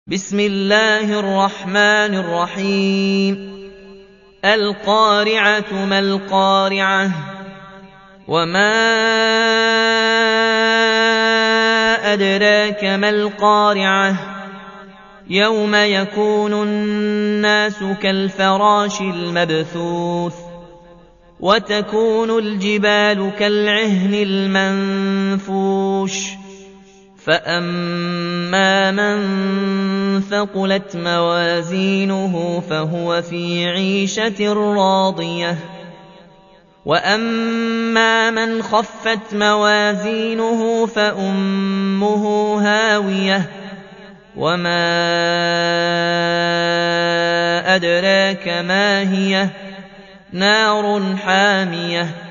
بسم الله الرحمن الرحيم القارعة ما القارعة وما أدراك ما القارعة يوم يكون الناس كالفراش المبثوث وتكون الجبال كالعهن المنفوش فأما من ثقلت موازينه فهو في عيشة راضية وأما من خفت موازينه فأمه هاوية وما أدراك ما هي نار حامية